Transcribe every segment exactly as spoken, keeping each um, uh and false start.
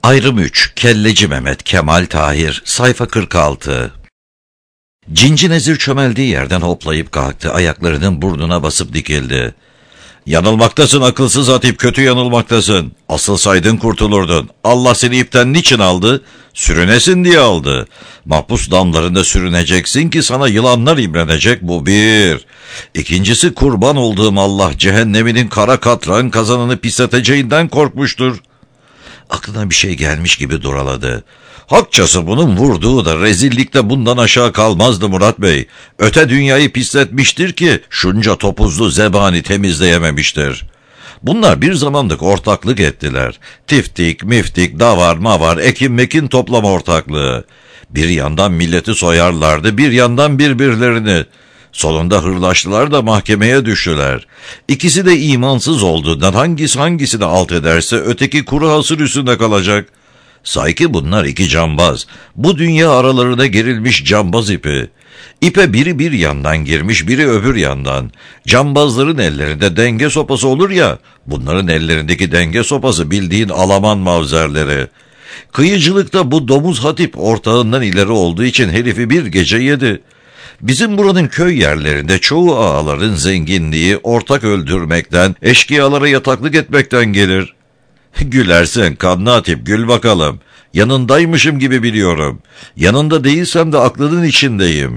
Ayrım üç. Kelleci Mehmet Kemal Tahir. Sayfa kırk altı. Cinci Nezir çömeldiği yerden hoplayıp kalktı. Ayaklarının burnuna basıp dikildi. Yanılmaktasın akılsız Hatip, kötü yanılmaktasın. Asılsaydın kurtulurdun. Allah seni ipten niçin aldı? Sürünesin diye aldı. Mahpus damlarında sürüneceksin ki sana yılanlar imrenecek, bu bir. İkincisi, kurban olduğum Allah cehenneminin kara katran kazanını pisleteceğinden korkmuştur. Aklına bir şey gelmiş gibi duraladı. Hakçası bunun vurduğu da rezillikte bundan aşağı kalmazdı Murat Bey. Öte dünyayı pisletmiştir ki şunca topuzlu zebani temizleyememiştir. Bunlar bir zamanlık ortaklık ettiler. Tiftik, miftik, davar, mavar, ekin mekin toplama ortaklığı. Bir yandan milleti soyarlardı, bir yandan birbirlerini. Sonunda hırlaştılar da mahkemeye düştüler. İkisi de imansız olduğundan hangisi hangisini alt ederse öteki kuru hasır üstünde kalacak. Sanki bunlar iki cambaz. Bu dünya aralarına gerilmiş cambaz ipi. İpe biri bir yandan girmiş, biri öbür yandan. Cambazların ellerinde denge sopası olur ya, bunların ellerindeki denge sopası bildiğin Alaman mavzerleri. Kıyıcılıkta bu domuz Hatip ortağından ileri olduğu için herifi bir gece yedi. Bizim buranın köy yerlerinde çoğu ağaların zenginliği ortak öldürmekten, eşkıyalara yataklık etmekten gelir. Gülersen kanlı Hatip, gül bakalım. Yanındaymışım gibi biliyorum. Yanında değilsem de aklının içindeyim.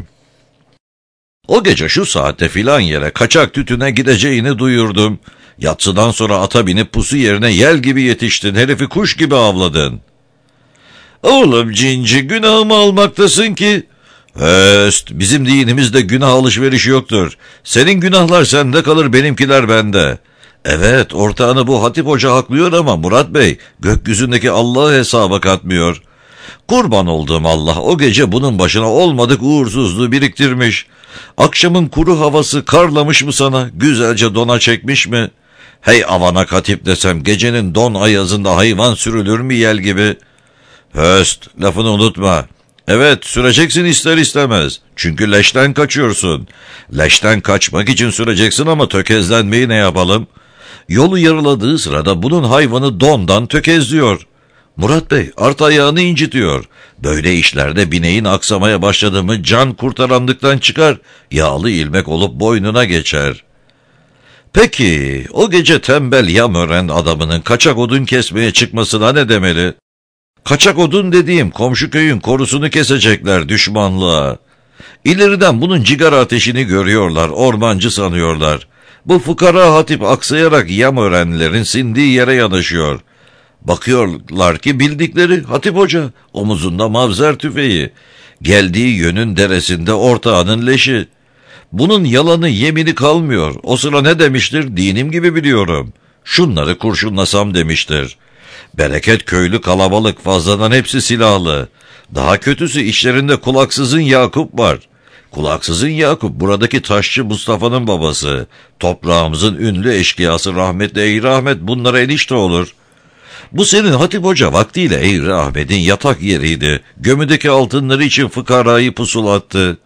O gece şu saatte filan yere kaçak tütüne gideceğini duyurdum. Yatsıdan sonra ata binip pusu yerine yel gibi yetiştin, herifi kuş gibi avladın. Oğlum cinci, günahımı almaktasın ki. Höst, bizim dinimizde günah alışverişi yoktur. Senin günahlar sende kalır, benimkiler bende. Evet, ortağını bu Hatip Hoca haklıyor ama Murat Bey, gökyüzündeki Allah'ı hesaba katmıyor. Kurban olduğum Allah o gece bunun başına olmadık uğursuzluğu biriktirmiş. Akşamın kuru havası karlamış mı sana, güzelce dona çekmiş mi? Hey avanak Hatip desem, gecenin don ayazında hayvan sürülür mü yel gibi? Höst, lafını unutma. Evet, süreceksin ister istemez. Çünkü leşten kaçıyorsun. Leşten kaçmak için süreceksin ama tökezlenmeyi ne yapalım? Yolu yarıladığı sırada bunun hayvanı dondan tökezliyor. Murat Bey, art ayağını incitiyor. Böyle işlerde bineğin aksamaya başladı mı can kurtaranlıktan çıkar, yağlı ilmek olup boynuna geçer. Peki, o gece tembel Yamören adamının kaçak odun kesmeye çıkmasına ne demeli? Kaçak odun dediğim komşu köyün korusunu kesecekler düşmanlığa. İleriden bunun cigara ateşini görüyorlar, ormancı sanıyorlar. Bu fukara Hatip aksayarak Yamörenlilerin sindiği yere yanaşıyor. Bakıyorlar ki bildikleri Hatip Hoca, omuzunda mavzer tüfeği. Geldiği yönün deresinde ortağının leşi. Bunun yalanı yemini kalmıyor. O sıra ne demiştir? Dinim gibi biliyorum. Şunları kurşunlasam demiştir. Bereket köylü kalabalık, fazladan hepsi silahlı. Daha kötüsü içlerinde kulaksızın Yakup var. Kulaksızın Yakup buradaki taşçı Mustafa'nın babası. Toprağımızın ünlü eşkıyası rahmetli Eğri Ahmet bunlara enişte olur. Bu senin Hatip Hoca vaktiyle Eğri Ahmet'in yatak yeriydi. Gömüdeki altınları için fıkarayı pusulattı.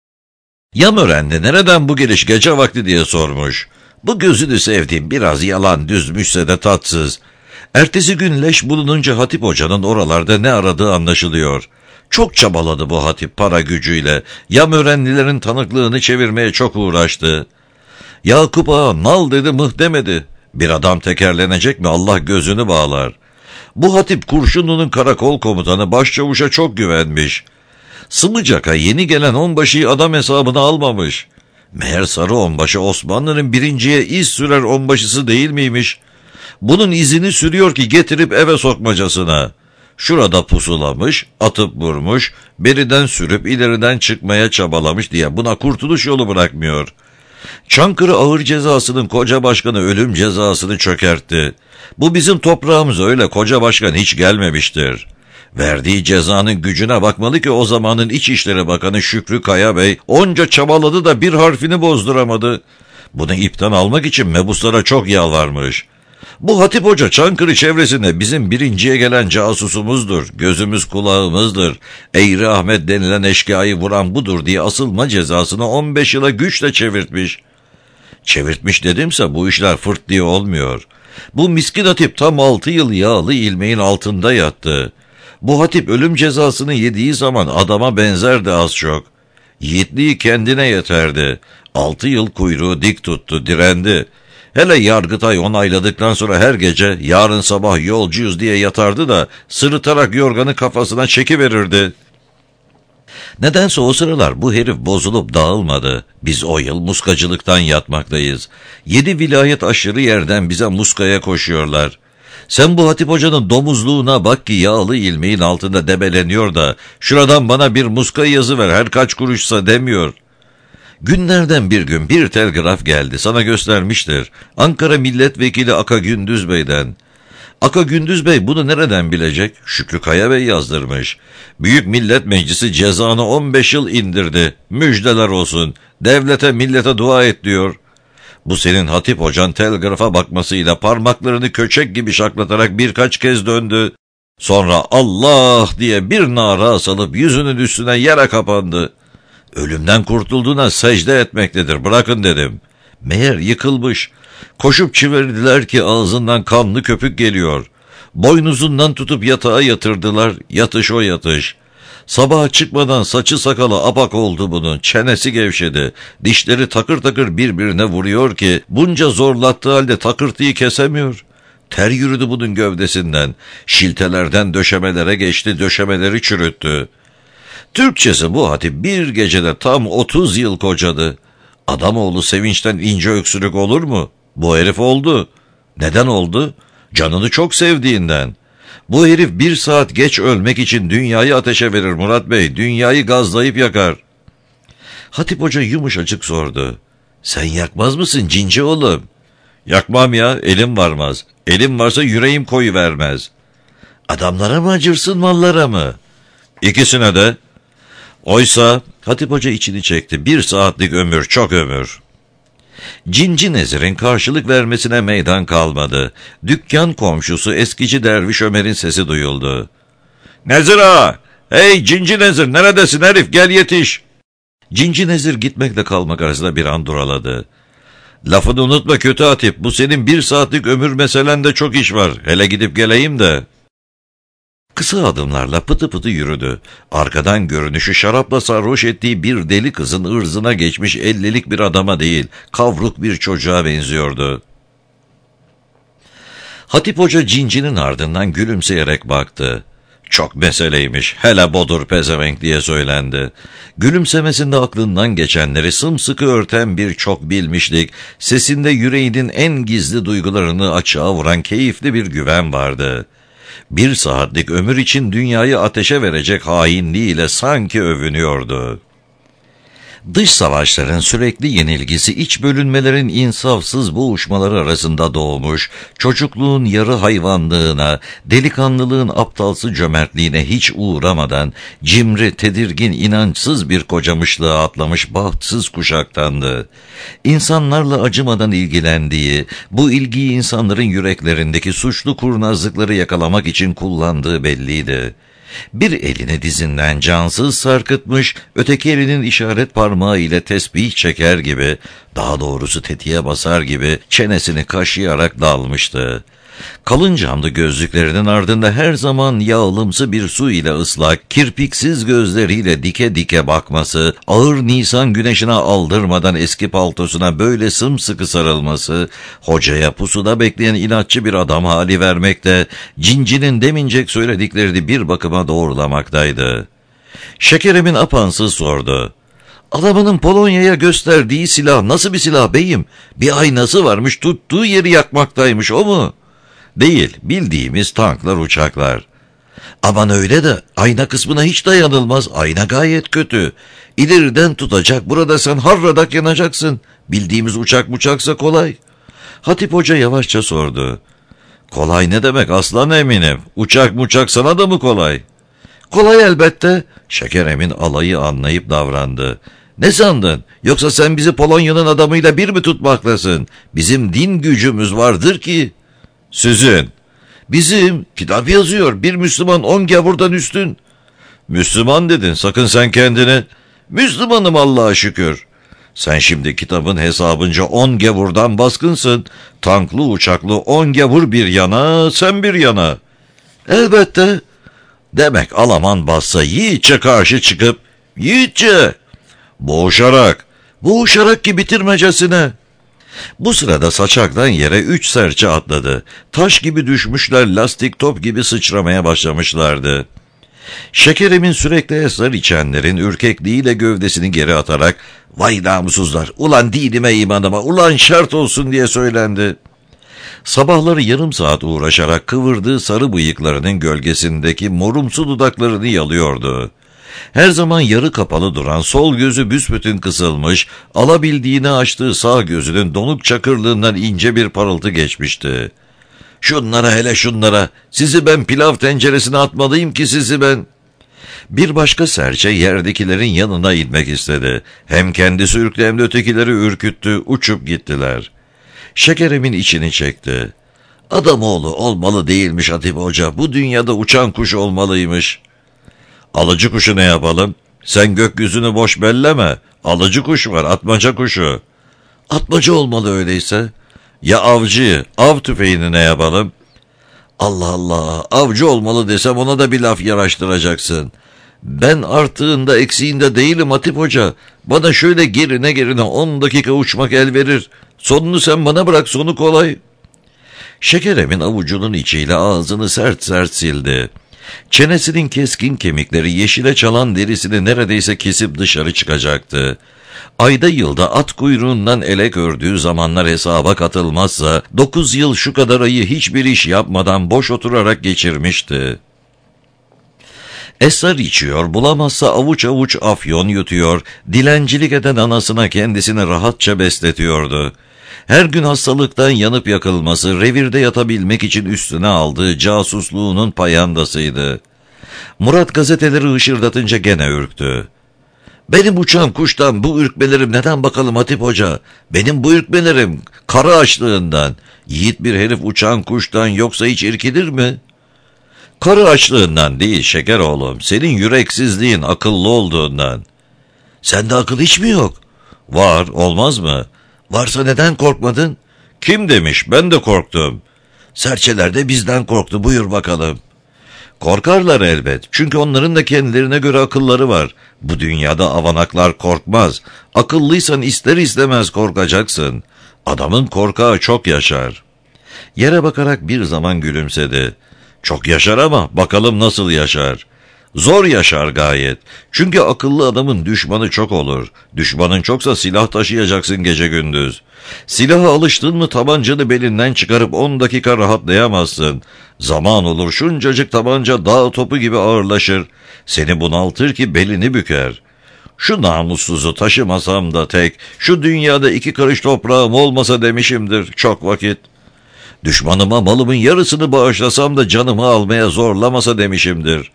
Yamören'de nereden bu geliş gece vakti diye sormuş. Bu gözünü sevdiğim biraz yalan düzmüşse de tatsız. Ertesi gün leş bulununca Hatip Hoca'nın oralarda ne aradığı anlaşılıyor. Çok çabaladı bu Hatip para gücüyle. Yamörenlilerin tanıklığını çevirmeye çok uğraştı. Yakup ağa nal dedi mıh demedi. Bir adam tekerlenecek mi Allah gözünü bağlar. Bu Hatip Kurşunlu'nun karakol komutanı başçavuşa çok güvenmiş. Sımıcak'a yeni gelen onbaşıyı adam hesabına almamış. Meğer sarı onbaşı Osmanlı'nın birinciye iz sürer onbaşısı değil miymiş? Bunun izini sürüyor ki getirip eve sokmacasına. Şurada pusulamış, atıp vurmuş, beriden sürüp ileriden çıkmaya çabalamış diye buna kurtuluş yolu bırakmıyor. Çankırı ağır cezasının koca başkanı ölüm cezasını çökertti. Bu bizim toprağımız öyle koca başkan hiç gelmemiştir. Verdiği cezanın gücüne bakmalı ki o zamanın İçişleri Bakanı Şükrü Kaya Bey onca çabaladı da bir harfini bozduramadı. Bunu ipten almak için mebuslara çok yalvarmış. Bu Hatip Hoca Çankırı çevresinde bizim birinciye gelen casusumuzdur, gözümüz kulağımızdır. Eğri Ahmet denilen eşkıyayı vuran budur diye asılma cezasını on beş yıla güçle çevirtmiş. Çevirtmiş dedimse bu işler fırt diye olmuyor. Bu miskin hatip tam altı yıl yağlı ilmeğin altında yattı. Bu hatip ölüm cezasını yediği zaman adama benzerdi az çok. Yiğitliği kendine yeterdi. Altı yıl kuyruğu dik tuttu, direndi. Hele Yargıtay onayladıktan sonra her gece yarın sabah yolcuyuz diye yatardı da sırıtarak yorganı kafasına çekiverirdi. Nedense o sıralar bu herif bozulup dağılmadı. Biz o yıl muskacılıktan yatmaktayız. Yedi vilayet aşırı yerden bize muskaya koşuyorlar. Sen bu Hatip Hoca'nın domuzluğuna bak ki yağlı ilmeğin altında debeleniyor da şuradan bana bir muska yazıver her kaç kuruşsa demiyor. Günlerden bir gün bir telgraf geldi, sana göstermiştir. Ankara Milletvekili Aka Gündüz Bey'den. Aka Gündüz Bey bunu nereden bilecek? Şükrü Kaya Bey yazdırmış. Büyük Millet Meclisi cezanı on beş yıl indirdi. Müjdeler olsun. Devlete millete dua et diyor. Bu senin Hatip Hocan telgrafa bakmasıyla parmaklarını köçek gibi şaklatarak birkaç kez döndü. Sonra Allah diye bir nara salıp yüzünün üstüne yere kapandı. Ölümden kurtulduğuna secde etmektedir, bırakın dedim. Meğer yıkılmış. Koşup çevirdiler ki ağzından kanlı köpük geliyor. Boynuzundan tutup yatağa yatırdılar, yatış o yatış. Sabaha çıkmadan saçı sakalı apak oldu bunun, çenesi gevşedi. Dişleri takır takır birbirine vuruyor ki bunca zorlattığı halde takırtıyı kesemiyor. Ter yürüdü bunun gövdesinden. Şiltelerden döşemelere geçti, döşemeleri çürüttü. Türkçesi bu hatip bir gecede tam otuz yıl kocadı. Adamoğlu sevinçten ince öksürük olur mu? Bu herif oldu. Neden oldu? Canını çok sevdiğinden. Bu herif bir saat geç ölmek için dünyayı ateşe verir Murat Bey. Dünyayı gazlayıp yakar. Hatip Hoca yumuşacık sordu. Sen yakmaz mısın cinci oğlum? Yakmam ya, elim varmaz. Elim varsa yüreğim koyuvermez. Adamlara mı acırsın, mallara mı? İkisine de. Oysa Hatip Hoca içini çekti. Bir saatlik ömür, çok ömür. Cinci Nezir'in karşılık vermesine meydan kalmadı. Dükkan komşusu eskici derviş Ömer'in sesi duyuldu. Nezir ağa! Hey Cinci Nezir, neredesin herif, gel yetiş! Cinci Nezir gitmekle kalmak arasında bir an duraladı. Lafını unutma kötü hatip, bu senin bir saatlik ömür meselende çok iş var. Hele gidip geleyim de. Kısa adımlarla pıtı pıtı yürüdü. Arkadan görünüşü şarapla sarhoş ettiği bir deli kızın ırzına geçmiş ellilik bir adama değil, kavruk bir çocuğa benziyordu. Hatip Hoca cincinin ardından gülümseyerek baktı. Çok meseleymiş, hele bodur pezevenk diye söylendi. Gülümsemesinde aklından geçenleri sımsıkı örten bir çok bilmişlik, sesinde yüreğinin en gizli duygularını açığa vuran keyifli bir güven vardı. Bir saatlik ömür için dünyayı ateşe verecek hainliğiyle sanki övünüyordu. Dış savaşların sürekli yenilgisi, iç bölünmelerin insafsız boğuşmaları arasında doğmuş, çocukluğun yarı hayvanlığına, delikanlılığın aptalsı cömertliğine hiç uğramadan, cimri, tedirgin, inançsız bir kocamışlığa atlamış bahtsız kuşaktandı. İnsanlarla acımadan ilgilendiği, bu ilgiyi insanların yüreklerindeki suçlu kurnazlıkları yakalamak için kullandığı belliydi. Bir elini dizinden cansız sarkıtmış, öteki elinin işaret parmağı ile tesbih çeker gibi, daha doğrusu tetiğe basar gibi çenesini kaşıyarak dalmıştı. Kalın camlı gözlüklerinin ardında her zaman yağlımsı bir su ile ıslak, kirpiksiz gözleriyle dike dike bakması, ağır Nisan güneşine aldırmadan eski paltosuna böyle sımsıkı sarılması, hocaya pusuda bekleyen inatçı bir adam hali vermekte, cincinin demincek söylediklerini bir bakıma doğrulamaktaydı. Şekeremin apansız sordu. Adamının Polonya'ya gösterdiği silah nasıl bir silah beyim? Bir aynası varmış, tuttuğu yeri yakmaktaymış, o mu? Değil, bildiğimiz tanklar, uçaklar. Aman öyle de ayna kısmına hiç dayanılmaz, ayna gayet kötü. İleriden tutacak, burada sen harradak yanacaksın. Bildiğimiz uçak muçaksa kolay. Hatip Hoca yavaşça sordu. Kolay ne demek aslan eminim, uçak muçak sana da mı kolay? Kolay elbette. Şekeremin alayı anlayıp davrandı. Ne sandın? Yoksa sen bizi Polonya'nın adamıyla bir mi tutmaklasın? Bizim din gücümüz vardır ki. Sizin. Bizim. Kitap yazıyor. Bir Müslüman on gavurdan üstün. Müslüman dedin. Sakın sen kendini. Müslümanım Allah'a şükür. Sen şimdi kitabın hesabınca on gavurdan baskınsın. Tanklı uçaklı on gavur bir yana, sen bir yana. Elbette. Demek Alaman bassa yiğitçe karşı çıkıp, yiğitçe, boğuşarak, boğuşarak ki bitirmecesine. Bu sırada saçaktan yere üç serçe atladı. Taş gibi düşmüşler, lastik top gibi sıçramaya başlamışlardı. Şekerim'in sürekli esrar içenlerin ürkekliğiyle gövdesini geri atarak, vay namussuzlar, ulan dinime imanıma, ulan şart olsun diye söylendi. Sabahları yarım saat uğraşarak kıvırdığı sarı bıyıklarının gölgesindeki morumsu dudaklarını yalıyordu. Her zaman yarı kapalı duran sol gözü büsbütün kısılmış, alabildiğini açtığı sağ gözünün donuk çakırlığından ince bir parıltı geçmişti. Şunlara hele şunlara, sizi ben pilav tenceresine atmalıyım ki sizi ben... Bir başka serçe yerdekilerin yanına inmek istedi. Hem kendisi ürktü hem de ötekileri ürküttü, uçup gittiler. Şekerim'in içini çekti. Adamoğlu olmalı değilmiş Hatip Hoca, bu dünyada uçan kuş olmalıymış. Alıcı kuşu ne yapalım? Sen gökyüzünü boş belleme. Alıcı kuş var, atmaca kuşu. Atmaca olmalı öyleyse. Ya avcı, av tüfeğini ne yapalım? Allah Allah, avcı olmalı desem ona da bir laf yaraştıracaksın. Ben artığında eksiğinde değilim Hatip Hoca. Bana şöyle gerine gerine on dakika uçmak el verir. Sonunu sen bana bırak, sonu kolay. Şekerem'in avucunun içiyle ağzını sert sert sildi. Çenesinin keskin kemikleri yeşile çalan derisini neredeyse kesip dışarı çıkacaktı. Ayda yılda at kuyruğundan elek ördüğü zamanlar hesaba katılmazsa, dokuz yıl şu kadar ayı hiçbir iş yapmadan boş oturarak geçirmişti. Esrar içiyor, bulamazsa avuç avuç afyon yutuyor, dilencilik eden anasına kendisini rahatça besletiyordu. Her gün hastalıktan yanıp yakılması, revirde yatabilmek için üstüne aldığı casusluğunun payandasıydı. Murat gazeteleri hışırdatınca gene ürktü. Benim uçan kuştan bu ürkmelerim neden bakalım Hatip Hoca? Benim bu ürkmelerim kara açlığından. Yiğit bir herif uçan kuştan yoksa hiç irkilir mi? Karı açlığından değil şeker oğlum, senin yüreksizliğin akıllı olduğundan. Sende akıl hiç mi yok? Var, olmaz mı? Varsa neden korkmadın? Kim demiş, ben de korktum. Serçeler de bizden korktu, buyur bakalım. Korkarlar elbet, çünkü onların da kendilerine göre akılları var. Bu dünyada avanaklar korkmaz. Akıllıysan ister istemez korkacaksın. Adamın korkağı çok yaşar. Yere bakarak bir zaman gülümsedi. Çok yaşar ama bakalım nasıl yaşar. Zor yaşar gayet. Çünkü akıllı adamın düşmanı çok olur. Düşmanın çoksa silah taşıyacaksın gece gündüz. Silaha alıştın mı tabancanı belinden çıkarıp on dakika rahatlayamazsın. Zaman olur şuncacık tabanca dağ topu gibi ağırlaşır. Seni bunaltır ki belini büker. Şu namussuzu taşımasam da tek, şu dünyada iki karış toprağım olmasa demişimdir çok vakit. Düşmanıma malımın yarısını bağışlasam da canımı almaya zorlamasa demişimdir.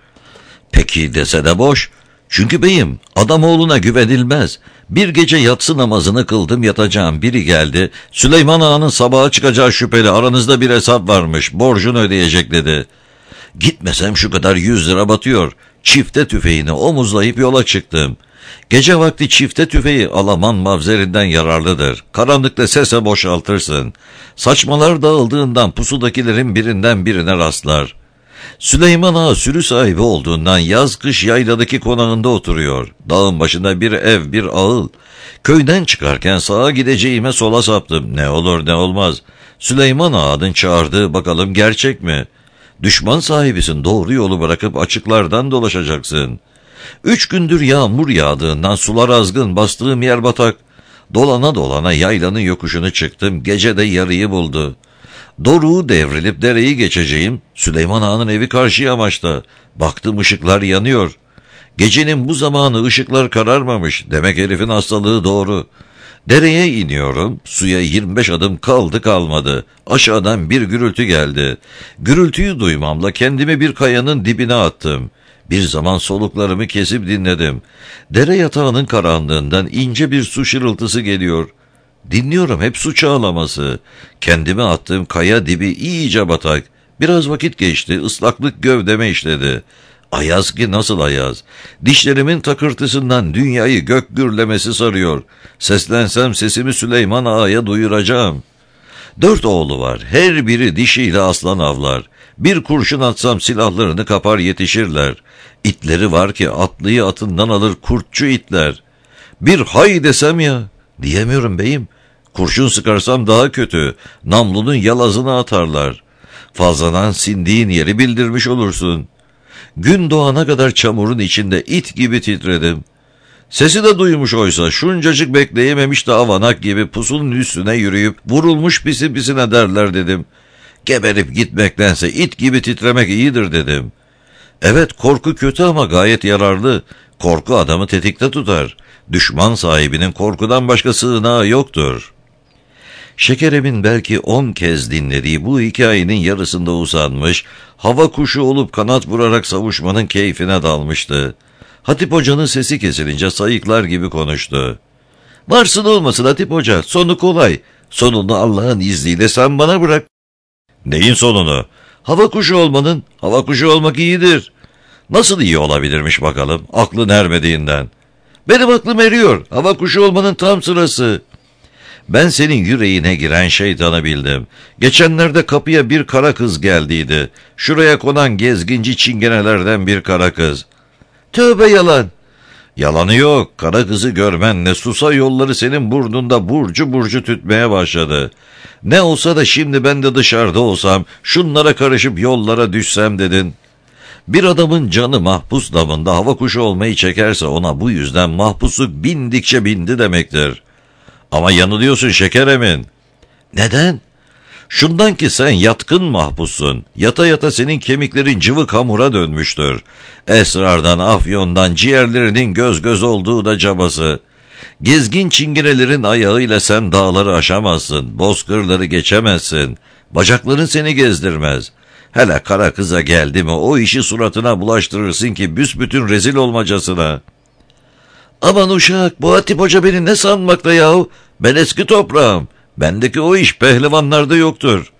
Peki dese de boş. Çünkü beyim, adamoğluna güvenilmez. Bir gece yatsı namazını kıldım, yatacağım, biri geldi. Süleyman Ağa'nın sabaha çıkacağı şüpheli, aranızda bir hesap varmış, borcunu ödeyecek dedi. Gitmesem şu kadar yüz lira batıyor. Çifte tüfeğini omuzlayıp yola çıktım. Gece vakti çifte tüfeği Alaman mavzerinden yararlıdır. Karanlıkta sese boşaltırsın. Saçmalar dağıldığından pusudakilerin birinden birine rastlar. Süleyman Ağa sürü sahibi olduğundan yaz kış yayladaki konağında oturuyor. Dağın başında bir ev, bir ağıl. Köyden çıkarken sağa gideceğime sola saptım. Ne olur ne olmaz. Süleyman Ağa'nın çağırdığı bakalım gerçek mi? Düşman sahibisin, doğru yolu bırakıp açıklardan dolaşacaksın. Üç gündür yağmur yağdığından sular azgın, bastığım yer batak. Dolana dolana yaylanın yokuşunu çıktım, gece de yarıyı buldu. Doruğu devrilip dereyi geçeceğim, Süleyman Ağa'nın evi karşı yamaçta. Baktım ışıklar yanıyor. Gecenin bu zamanı ışıklar kararmamış, demek herifin hastalığı doğru. Dereye iniyorum, suya yirmi beş adım kaldı kalmadı. Aşağıdan bir gürültü geldi. Gürültüyü duymamla kendimi bir kayanın dibine attım. Bir zaman soluklarımı kesip dinledim. Dere yatağının karanlığından ince bir su şırıltısı geliyor. Dinliyorum, hep su çağlaması. Kendime attığım kaya dibi iyice batak. Biraz vakit geçti, ıslaklık gövdeme işledi. Ayaz ki nasıl ayaz? Dişlerimin takırtısından dünyayı gök gürlemesi sarıyor. Seslensem sesimi Süleyman Ağa'ya duyuracağım. Dört oğlu var. Her biri dişiyle aslan avlar. Bir kurşun atsam silahlarını kapar yetişirler. İtleri var ki atlıyı atından alır kurtçu itler. Bir hay desem ya. Diyemiyorum beyim. Kurşun sıkarsam daha kötü. Namlunun yalazını atarlar. Fazladan sindiğin yeri bildirmiş olursun. Gün doğana kadar çamurun içinde it gibi titredim. Sesi de duymuş oysa şuncacık bekleyememiş de avanak gibi pusunun üstüne yürüyüp vurulmuş pisi pisine derler dedim. Geberip gitmektense it gibi titremek iyidir dedim. Evet, korku kötü ama gayet yararlı. Korku adamı tetikte tutar. Düşman sahibinin korkudan başka sığınağı yoktur. Şekerem'in belki on kez dinlediği bu hikayenin yarısında usanmış, hava kuşu olup kanat vurarak savuşmanın keyfine dalmıştı. Hatip Hoca'nın sesi kesilince sayıklar gibi konuştu. Varsın olmasın Hatip Hoca, sonu kolay. Sonunu Allah'ın izniyle sen bana bırak. Neyin sonunu? Hava kuşu olmanın. Hava kuşu olmak iyidir. Nasıl iyi olabilirmiş bakalım, aklın ermediğinden. Benim aklım eriyor. Hava kuşu olmanın tam sırası. Ben senin yüreğine giren şeytanı bildim. Geçenlerde kapıya bir kara kız geldiydi. Şuraya konan gezginci çingenelerden bir kara kız. Tövbe yalan. Yalanı yok. Kara kızı görmenle susa yolları senin burnunda burcu burcu tütmeye başladı. Ne olsa da şimdi ben de dışarıda olsam, şunlara karışıp yollara düşsem dedin. Bir adamın canı mahpus damında hava kuşu olmayı çekerse ona bu yüzden mahpusluk bindikçe bindi demektir. Ama yanılıyorsun Şekerem'in. Neden? Şundan ki sen yatkın mahpussun. Yata yata senin kemiklerin cıvık hamura dönmüştür. Esrardan, afyondan ciğerlerinin göz göz olduğu da cabası. Gezgin çinginelerin ayağıyla sen dağları aşamazsın, bozkırları geçemezsin. Bacakların seni gezdirmez. Hele kara kıza geldi mi o işi suratına bulaştırırsın ki büsbütün rezil olmacasına. Aman uşak, bu Hatip Hoca beni ne sanmakta yahu? Ben eski toprağım. Bendeki o iş pehlivanlarda yoktur.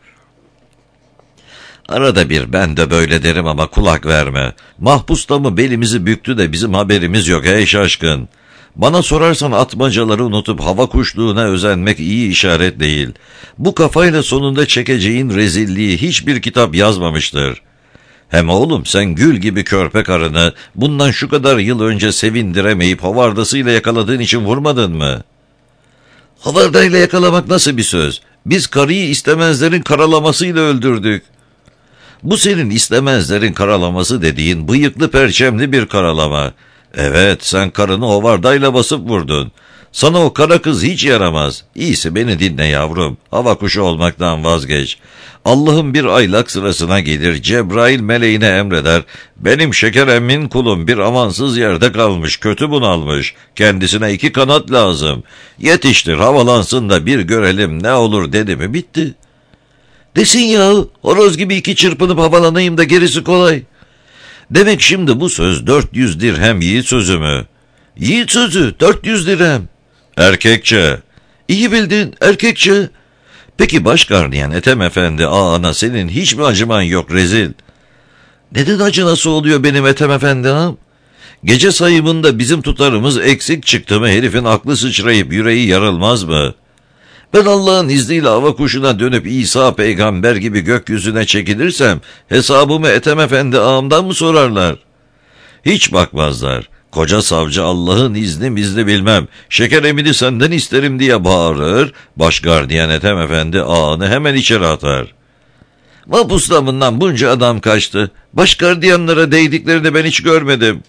Arada bir ben de böyle derim ama kulak verme. Mahpus da mı belimizi büktü de bizim haberimiz yok ey şaşkın. Bana sorarsan atmacaları unutup hava kuşluğuna özenmek iyi işaret değil. Bu kafayla sonunda çekeceğin rezilliği hiçbir kitap yazmamıştır. Hem oğlum sen gül gibi körpe karını bundan şu kadar yıl önce sevindiremeyip havardasıyla yakaladığın için vurmadın mı? Havardayla yakalamak nasıl bir söz? Biz karıyı istemezlerin karalamasıyla öldürdük. Bu senin istemezlerin karalaması dediğin bıyıklı perçemli bir karalama. Evet, sen karını hovardayla basıp vurdun. Sana o kara kız hiç yaramaz. İyisi beni dinle yavrum. Hava kuşu olmaktan vazgeç. Allah'ın bir aylak sırasına gelir, Cebrail meleğine emreder. Benim Şekerem'in kulum bir amansız yerde kalmış, kötü bunalmış. Kendisine iki kanat lazım. Yetiştir, havalansın da bir görelim ne olur dedi mi bitti. Desin yahu, horoz gibi iki çırpınıp havalanayım da gerisi kolay. Demek şimdi bu söz dört yüz dirhem yiğit sözü mü? Yiğit sözü dört yüz dirhem. Erkekçe. İyi bildin, erkekçe. Peki baş gardiyan Ethem Efendi ağana senin hiç mi acıman yok rezil? Neden acı nasıl oluyor benim Ethem Efendi ağam? Gece sayımında bizim tutarımız eksik çıktı mı herifin aklı sıçrayıp yüreği yarılmaz mı? Ben Allah'ın izniyle hava kuşuna dönüp İsa peygamber gibi gökyüzüne çekilirsem hesabımı Ethem Efendi ağamdan mı sorarlar? Hiç bakmazlar. Koca savcı Allah'ın izni bizni bilmem, Şekerem'ini senden isterim diye bağırır, baş gardiyan Ethem Efendi ağanı hemen içeri atar. Mahpus damından bunca adam kaçtı, baş gardiyanlara değdiklerini ben hiç görmedim.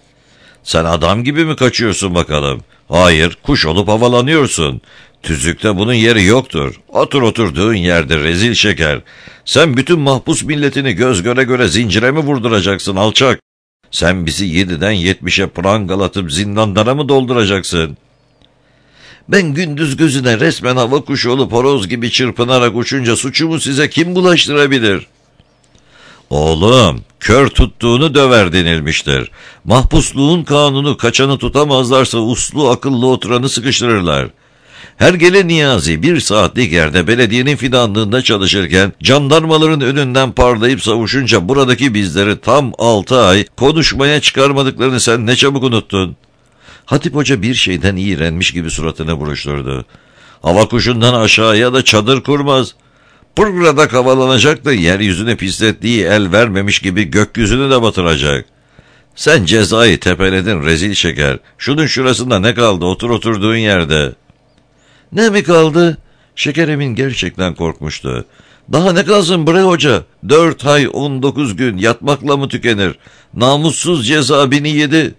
Sen adam gibi mi kaçıyorsun bakalım? Hayır, kuş olup havalanıyorsun. Tüzükte bunun yeri yoktur. Otur oturduğun yerde rezil şeker. Sen bütün mahpus milletini göz göre göre zincire mi vurduracaksın alçak? Sen bizi yediden yetmişe prangalatıp zindanlara mı dolduracaksın? Ben gündüz gözüne resmen hava kuşu olup horoz gibi çırpınarak uçunca suçumu size kim bulaştırabilir? Oğlum, kör tuttuğunu döver denilmiştir. Mahpusluğun kanunu kaçanı tutamazlarsa uslu akıllı oturanı sıkıştırırlar. Hergele Niyazi bir saatlik yerde belediyenin fidanlığında çalışırken jandarmaların önünden parlayıp savuşunca buradaki bizleri tam altı ay konuşmaya çıkarmadıklarını sen ne çabuk unuttun. Hatip Hoca bir şeyden iğrenmiş gibi suratını buruşturdu. Hava kuşundan aşağıya da çadır kurmaz. Burada havalanacak da yeryüzüne pislettiği el vermemiş gibi gökyüzünü de batıracak. Sen cezayı tepeledin rezil şeker. Şunun şurasında ne kaldı otur oturduğun yerde? Ne mi kaldı? Şeker Emin gerçekten korkmuştu. Daha ne kalsın bre hoca? Dört ay on dokuz gün yatmakla mı tükenir? Namussuz ceza bini yedi.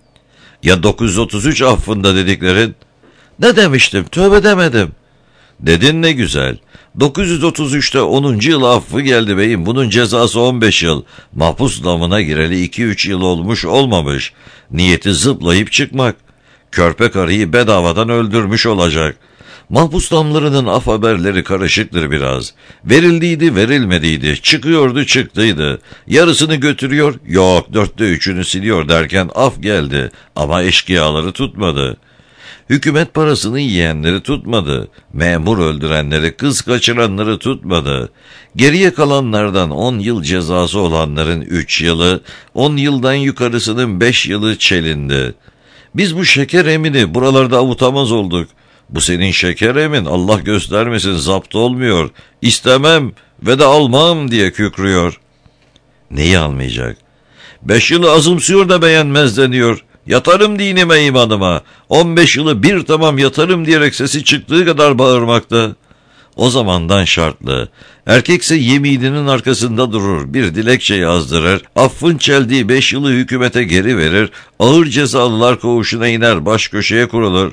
Ya dokuz yüz otuz üç affında dediklerin? Ne demiştim? Tövbe demedim. Dedin ne güzel. dokuz yüz otuz üçte onuncu yıl affı geldi beyim. Bunun cezası on beş yıl. Mahpus damına gireli iki üç yıl olmuş olmamış. Niyeti zıplayıp çıkmak. Körpe karıyı bedavadan öldürmüş olacak. Mahpus damlarının af haberleri karışıktır biraz. Verildiydi verilmediydi. Çıkıyordu çıktıydı. Yarısını götürüyor. Yok dörtte üçünü siliyor derken af geldi. Ama eşkıyaları tutmadı. Hükümet parasını yiyenleri tutmadı. Memur öldürenleri, kız kaçıranları tutmadı. Geriye kalanlardan on yıl cezası olanların üç yılı, on yıldan yukarısının beş yılı çelindi. Biz bu Şeker Emin'i buralarda avutamaz olduk. Bu senin Şeker Emin Allah göstermesin zapt olmuyor. İstemem ve de almam diye kükrüyor. Neyi almayacak? Beş yılı azımsıyor da beğenmez deniyor. Yatarım dinime imanıma. On beş yılı bir tamam yatarım diyerek sesi çıktığı kadar bağırmakta. O zamandan şartlı. Erkekse yemininin arkasında durur, bir dilekçe yazdırır, affın çeldiği beş yılı hükümete geri verir, ağır cezalılar koğuşuna iner, baş köşeye kurulur.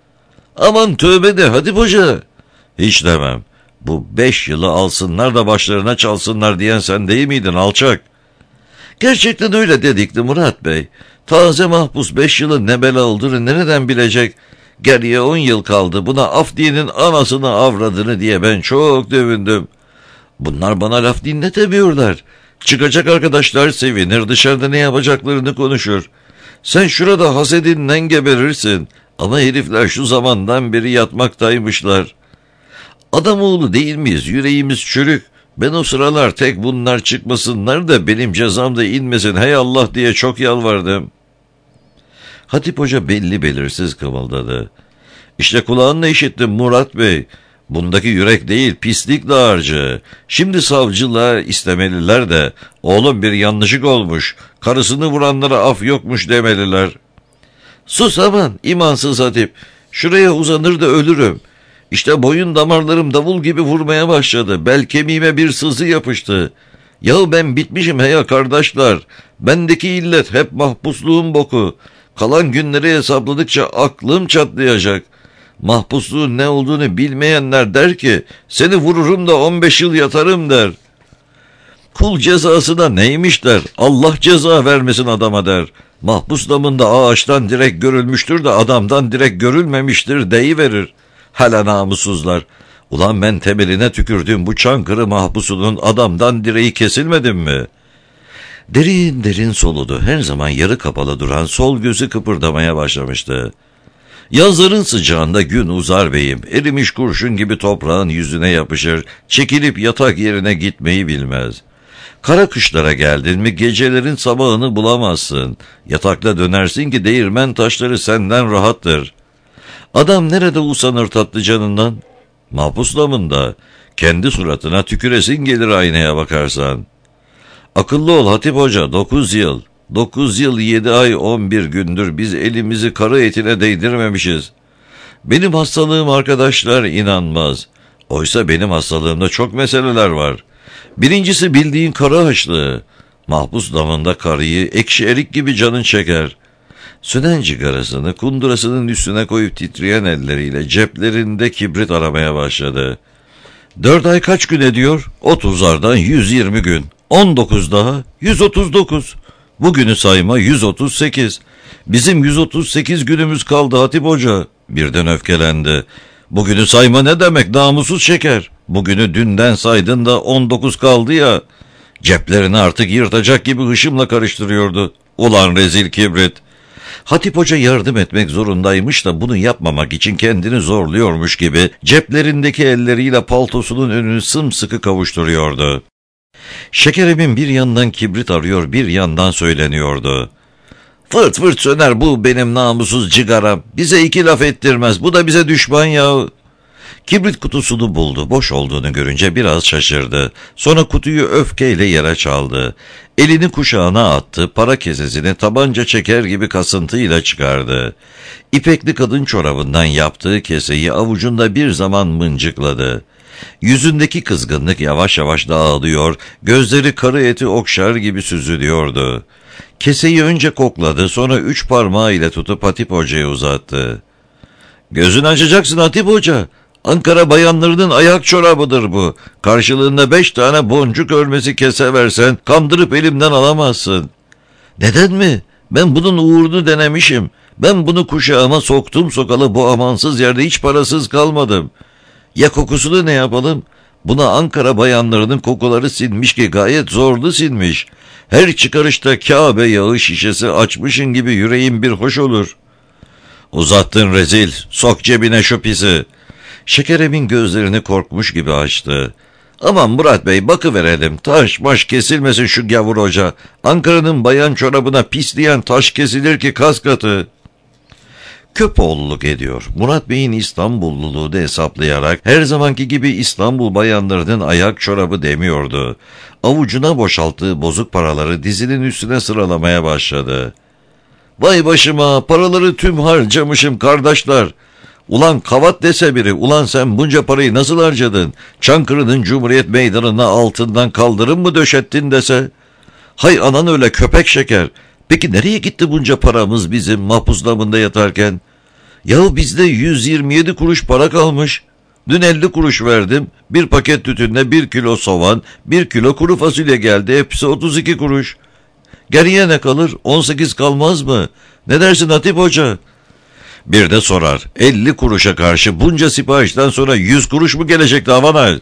Aman tövbe de Hatip Hoca. Hiç demem. Bu beş yılı alsınlar da başlarına çalsınlar diyen sen değil miydin alçak? Gerçekten öyle dedikti Murat Bey. Taze mahpus beş yılın ne bela olduğunu nereden bilecek? Geriye on yıl kaldı. Buna af diyenin anasını avradını diye ben çok dövündüm. Bunlar bana laf dinletemiyorlar. Çıkacak arkadaşlar sevinir, dışarıda ne yapacaklarını konuşur. Sen şurada hasedinden geberirsin. Ama herifler şu zamandan beri yatmaktaymışlar. Adamoğlu değil miyiz? Yüreğimiz çürük. Ben o sıralar tek bunlar çıkmasınlar da benim cezam da inmesin hey Allah diye çok yalvardım. Hatip Hoca belli belirsiz kımıldadı. İşte kulağınla işittim Murat Bey. Bundaki yürek değil pislik dağarcığı. Şimdi savcılığa istemeliler de oğlum bir yanlışlık olmuş. Karısını vuranlara af yokmuş demeliler. Sus aman imansız Hatip. Şuraya uzanır da ölürüm. İşte boyun damarlarım davul gibi vurmaya başladı. Bel kemiğime bir sızı yapıştı. Yahu ben bitmişim heya kardeşler. Bendeki illet hep mahpusluğun boku. Kalan günleri hesapladıkça aklım çatlayacak. Mahpusluğun ne olduğunu bilmeyenler der ki seni vururum da on beş yıl yatarım der. Kul cezası da neymiş der. Allah ceza vermesin adama der. Mahpus damında ağaçtan direkt görülmüştür de adamdan direkt görülmemiştir deyiverir. Hala namussuzlar. Ulan ben temeline tükürdüğüm bu Çankırı mahpusunun adamdan direği kesilmedim mi? Derin derin soludu. Her zaman yarı kapalı duran sol gözü kıpırdamaya başlamıştı. Yazların sıcağında gün uzar beyim. Erimiş kurşun gibi toprağın yüzüne yapışır. Çekilip yatak yerine gitmeyi bilmez. Kara kışlara geldin mi gecelerin sabahını bulamazsın. Yatakta dönersin ki değirmen taşları senden rahattır. Adam nerede usanır tatlı canından? Mahpus damında. Kendi suratına tüküresin gelir aynaya bakarsan. Akıllı ol Hatip Hoca, dokuz yıl. Dokuz yıl yedi ay on bir gündür biz elimizi karı etine değdirmemişiz. Benim hastalığım arkadaşlar inanmaz. Oysa benim hastalığımda çok meseleler var. Birincisi bildiğin karı haçlığı. Mahpus damında karıyı ekşi erik gibi canın çeker. Sönen cigarasını kundurasının üstüne koyup titreyen elleriyle ceplerinde kibrit aramaya başladı. Dört ay kaç gün ediyor? Otuzlardan yüz yirmi gün. On dokuz daha yüz otuz dokuz. Bugünü sayma yüz otuz sekiz. Bizim yüz otuz sekiz günümüz kaldı Hatip Hoca. Birden öfkelendi. Bugünü sayma ne demek namussuz şeker? Bugünü dünden saydın da on dokuz kaldı ya. Ceplerini artık yırtacak gibi hışımla karıştırıyordu. Ulan rezil kibrit. Hatip Hoca yardım etmek zorundaymış da bunu yapmamak için kendini zorluyormuş gibi ceplerindeki elleriyle paltosunun önünü sımsıkı kavuşturuyordu. Şekeremin bir yandan kibrit arıyor, bir yandan söyleniyordu. Fırt fırt söner bu benim namussuz cigaram. Bize iki laf ettirmez. Bu da bize düşman ya. Kibrit kutusunu buldu. Boş olduğunu görünce biraz şaşırdı. Sonra kutuyu öfkeyle yere çaldı. Elini kuşağına attı. Para kesesini tabanca çeker gibi kasıntıyla çıkardı. İpekli kadın çorabından yaptığı keseyi avucunda bir zaman mıncıkladı. Yüzündeki kızgınlık yavaş yavaş dağılıyor, gözleri karı eti okşar gibi süzülüyordu. Keseyi önce kokladı, sonra üç parmağıyla tutup Hatip Hoca'ya uzattı. ''Gözün açacaksın Hatip Hoca. Ankara bayanlarının ayak çorabıdır bu. Karşılığında beş tane boncuk örmesi kese versen kandırıp elimden alamazsın.'' ''Neden mi? Ben bunun uğrunu denemişim. Ben bunu kuşağıma soktum sokalı bu amansız yerde hiç parasız kalmadım. Ya kokusunu ne yapalım? Buna Ankara bayanlarının kokuları sinmiş ki gayet zorlu sinmiş. Her çıkarışta Kabe yağı şişesi açmışın gibi yüreğim bir hoş olur.'' ''Uzattın rezil, sok cebine şu pisi.'' Şekeremin gözlerini korkmuş gibi açtı. ''Aman Murat Bey bakıverelim, taş maş kesilmesin şu gavur hoca. Ankara'nın bayan çorabına pisleyen taş kesilir ki kas katı.'' Köpoğlulluk ediyor. Murat Bey'in İstanbulluluğu da hesaplayarak her zamanki gibi İstanbul bayanlarının ayak çorabı demiyordu. Avucuna boşalttığı bozuk paraları dizinin üstüne sıralamaya başladı. ''Vay başıma, paraları tüm harcamışım kardeşler. Ulan kavat dese biri, ulan sen bunca parayı nasıl harcadın? Çankırı'nın Cumhuriyet Meydanı'na altından kaldırım mı döşettin dese? Hay anan öyle köpek şeker. Peki nereye gitti bunca paramız bizim mahpus damında yatarken? Yahu bizde yüz yirmi yedi kuruş para kalmış. Dün elli kuruş verdim. Bir paket tütünle bir kilo soğan, bir kilo kuru fasulye geldi. Hepsi otuz iki kuruş. Geriye ne kalır? on sekiz kalmaz mı? Ne dersin Hatip Hoca?'' Bir de sorar, elli kuruşa karşı bunca siparişten sonra yüz kuruş mu gelecekti Havanay?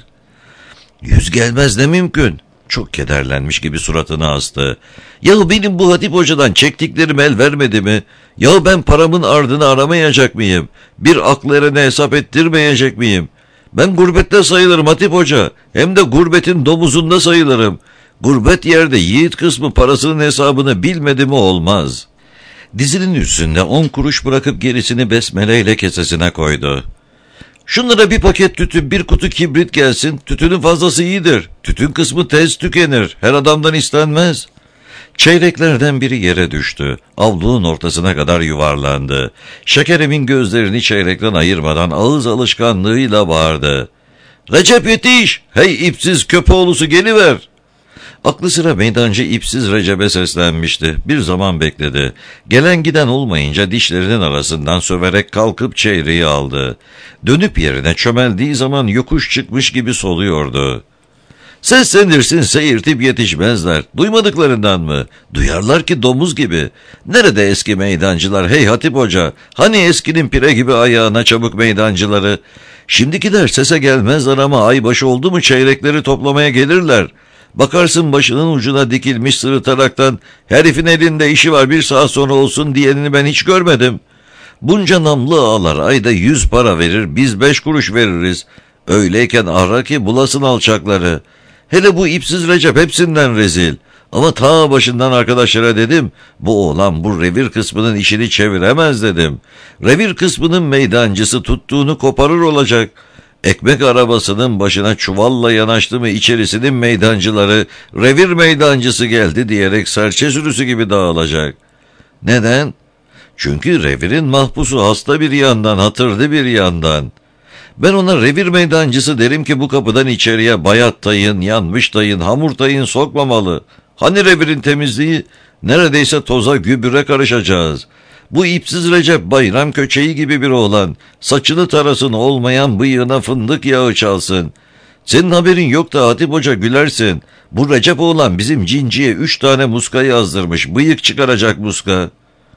Yüz gelmez ne mümkün. Çok kederlenmiş gibi suratını astı. Yahu benim bu Hatip Hoca'dan çektiklerim el vermedi mi? Yahu ben paramın ardını aramayacak mıyım? Bir aklı erene hesap ettirmeyecek miyim? Ben gurbette sayılırım Hatip Hoca. Hem de gurbetin domuzunda sayılırım. Gurbet yerde yiğit kısmı parasının hesabını bilmedi mi olmaz.'' Dizinin üstünde on kuruş bırakıp gerisini besmeleyle kesesine koydu. ''Şunlara bir paket tütün, bir kutu kibrit gelsin. Tütünün fazlası iyidir. Tütün kısmı tez tükenir. Her adamdan istenmez.'' Çeyreklerden biri yere düştü. Avluğun ortasına kadar yuvarlandı. Şekeremin gözlerini çeyrekten ayırmadan ağız alışkanlığıyla bağırdı. ''Recep yetiş! Hey ipsiz köpoğlusu geliver!'' Aklı sıra meydancı ipsiz Recep'e seslenmişti. Bir zaman bekledi. Gelen giden olmayınca dişlerinin arasından söverek kalkıp çeyreği aldı. Dönüp yerine çömeldiği zaman yokuş çıkmış gibi soluyordu. ''Seslenirsin seyirtip yetişmezler. Duymadıklarından mı? Duyarlar ki domuz gibi. Nerede eski meydancılar hey Hatip Hoca? Hani eskinin pire gibi ayağına çabuk meydancıları? Şimdikiler sese gelmezler ama aybaşı oldu mu çeyrekleri toplamaya gelirler. Bakarsın başının ucuna dikilmiş sırıtaraktan herifin elinde işi var bir saat sonra olsun diyenini ben hiç görmedim. Bunca namlı ağlar ayda yüz para verir biz beş kuruş veririz. Öyleyken ahra ki bulasın alçakları. Hele bu ipsiz Recep hepsinden rezil. Ama ta başından arkadaşlara dedim bu oğlan bu revir kısmının işini çeviremez dedim. Revir kısmının meydancısı tuttuğunu koparır olacak. Ekmek arabasının başına çuvalla yanaştı mı içerisinin meydancıları revir meydancısı geldi diyerek serçe sürüsü gibi dağılacak. Neden? Çünkü revirin mahpusu hasta bir yandan hatırlı bir yandan. Ben ona revir meydancısı derim ki bu kapıdan içeriye bayat tayın, yanmış tayın, hamur tayın sokmamalı. Hani revirin temizliği? Neredeyse toza gübre karışacağız. Bu ipsiz Recep bayram köçeği gibi bir oğlan. Saçını tarasın olmayan bıyığına fındık yağı çalsın. Senin haberin yok da Hatip Hoca gülersin. Bu Recep oğlan bizim cinciye üç tane muska yazdırmış. Bıyık çıkaracak muska.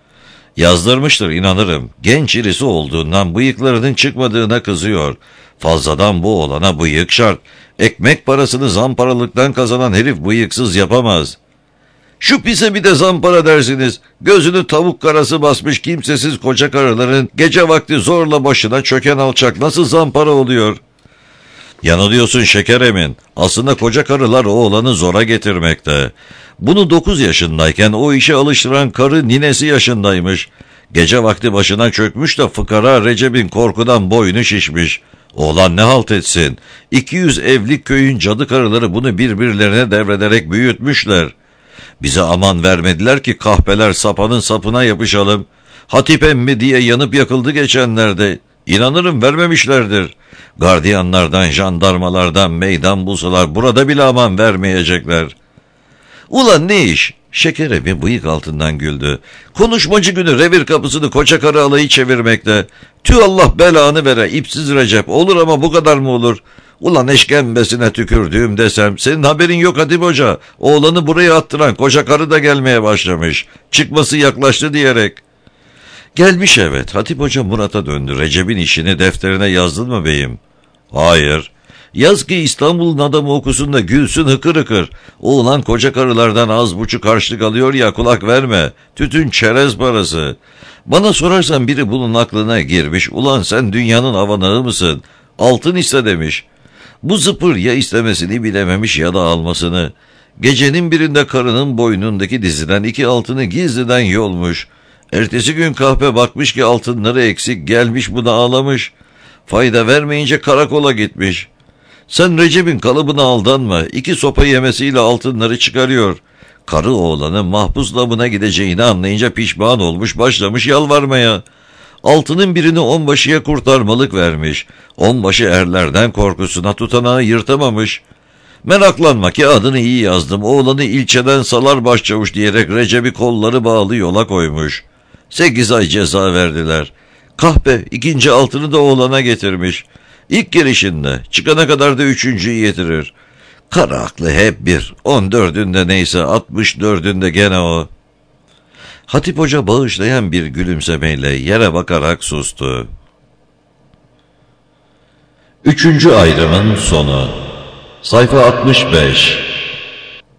Yazdırmıştır inanırım. Genç irisi olduğundan bıyıklarının çıkmadığına kızıyor. Fazladan bu oğlana bıyık şart. Ekmek parasını zamparalıktan kazanan herif bıyıksız yapamaz. Şu pise bir de zampara dersiniz. Gözünü tavuk karası basmış kimsesiz koca karıların gece vakti zorla başına çöken alçak nasıl zampara oluyor? Yanılıyorsun şeker emin. Aslında koca karılar oğlanı zora getirmekte. Bunu dokuz yaşındayken o işe alıştıran karı ninesi yaşındaymış. Gece vakti başına çökmüş de fıkara Recep'in korkudan boynu şişmiş. Oğlan ne halt etsin? iki yüz evlik köyün cadı karıları bunu birbirlerine devrederek büyütmüşler. Bize aman vermediler ki kahpeler sapanın sapına yapışalım. Hatip emmi diye yanıp yakıldı geçenlerde. İnanırım vermemişlerdir. Gardiyanlardan, jandarmalardan meydan bulsalar burada bile aman vermeyecekler. Ulan ne iş? Şeker emmi bıyık altından güldü. Konuşmacı günü revir kapısını koca karı alayı çevirmekte. Tüh Allah belanı vere ipsiz Recep, olur ama bu kadar mı olur? Ulan eşkembesine tükürdüğüm desem, senin haberin yok Hatip Hoca. Oğlanı buraya attıran koca karı da gelmeye başlamış. Çıkması yaklaştı diyerek. Gelmiş evet. Hatip Hoca Murat'a döndü. Recep'in işini defterine yazdın mı beyim? Hayır. Yaz ki İstanbul'un adamı okusun da gülsün hıkır hıkır. Oğlan koca karılardan az buçuk harçlık alıyor ya, kulak verme. Tütün çerez parası. Bana sorarsan biri bunun aklına girmiş. Ulan sen dünyanın avanağı mısın? Altın iste demiş. Bu zıpır ya istemesini bilememiş ya da almasını. Gecenin birinde karının boynundaki diziden iki altını gizliden yolmuş. Ertesi gün kahpe bakmış ki altınları eksik, gelmiş buna ağlamış. Fayda vermeyince karakola gitmiş. Sen Recep'in kalıbına aldanma. İki sopa yemesiyle altınları çıkarıyor. Karı oğlanın mahpus labına gideceğini anlayınca pişman olmuş, başlamış yalvarmaya. Altının birini onbaşıya kurtarmalık vermiş. Onbaşı erlerden korkusuna tutanağı yırtamamış. Meraklanma ki adını iyi yazdım. Oğlanı ilçeden salar başçavuş diyerek Recep'i kolları bağlı yola koymuş. Sekiz ay ceza verdiler. Kahpe ikinci altını da oğlana getirmiş. İlk gelişinde çıkana kadar da üçüncüyü getirir. Kara aklı hep bir. On dördünde neyse altmış dördünde gene o. Hatip Hoca bağışlayan bir gülümsemeyle yere bakarak sustu. Üçüncü ayrımın sonu. Sayfa altmış beş.